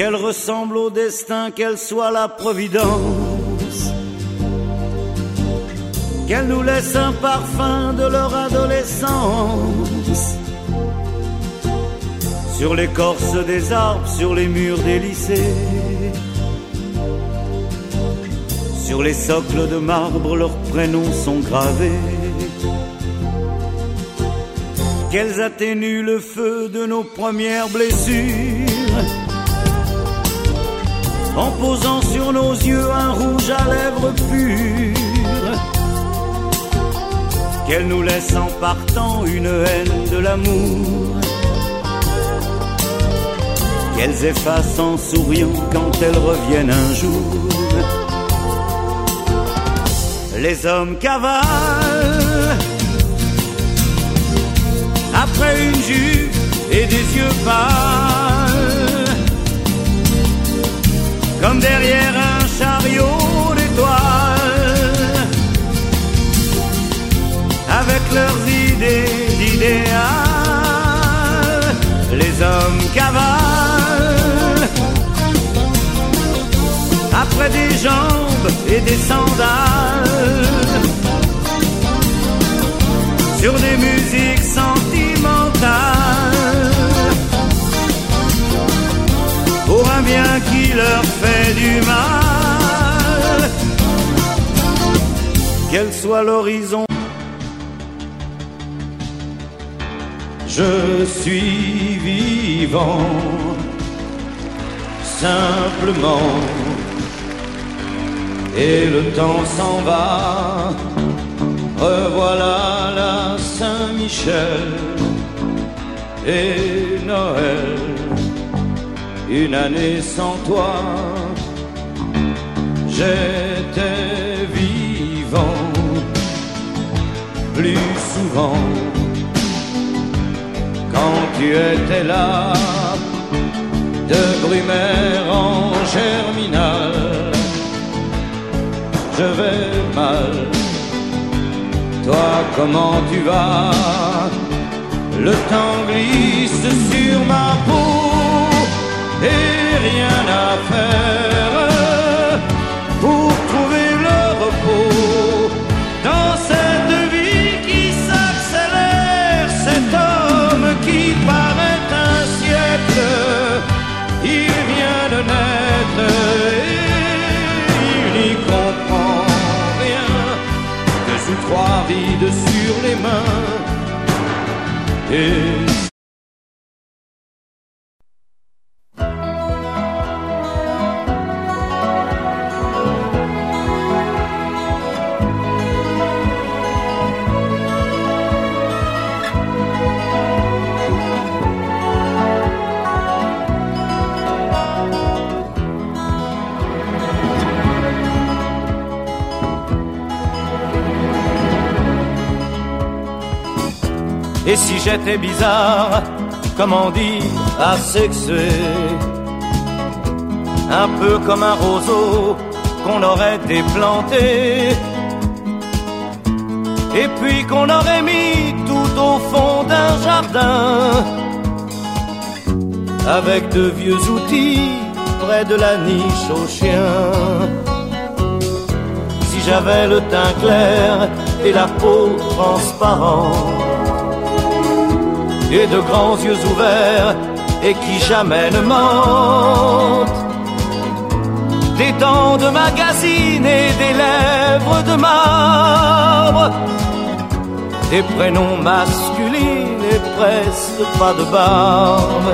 qu'elle ressemble au destin, qu'elle soit la providence, qu'elle nous laisse un parfum de leur adolescence, sur l'écorce des arbres, sur les murs des lycées, sur les socles de marbre, leurs prénoms sont gravés. Qu'elles atténuent le feu de nos premières blessures, en posant sur nos yeux un rouge à lèvres pures. Qu'elles nous laissent en partant une haine de l'amour, qu'elles effacent en souriant quand elles reviennent un jour. Les hommes cavalent après une jupe et des yeux pâles, comme derrière un chariot d'étoiles, avec leurs idées d'idéal. Les hommes cavalent après des jambes et des sandales, sur des musiques sentimentales, pour un bien qui leur fait du mal. Quel soit l'horizon, je suis vivant, simplement, et le temps s'en va. Revoilà la Saint-Michel et Noël, une année sans toi. J'étais vivant plus souvent quand tu étais là, de Brumaire en Germinal. Je vais mal, toi comment tu vas? Le temps glisse sur ma peau et rien à faire pour trouver le repos dans cette vie qui s'accélère. Cet homme qui paraît un siècle, il vient de naître et il n'y comprend rien que sous trois rides sur les mains. Et si j'étais bizarre, comment dire, asexué, un peu comme un roseau qu'on aurait déplanté, et puis qu'on aurait mis tout au fond d'un jardin, avec de vieux outils près de la niche aux chiens. Si j'avais le teint clair et la peau transparente, et de grands yeux ouverts et qui jamais ne mentent, des dents de magazine et des lèvres de marbre, des prénoms masculins et presque pas de barbe.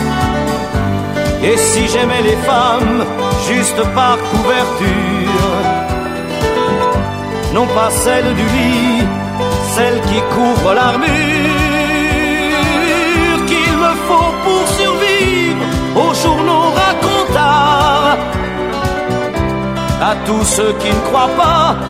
Et si j'aimais les femmes juste par couverture, non pas celles du lit, celles qui couvrent l'armure, faut pour survivre aux journaux racontards, à tous ceux qui ne croient pas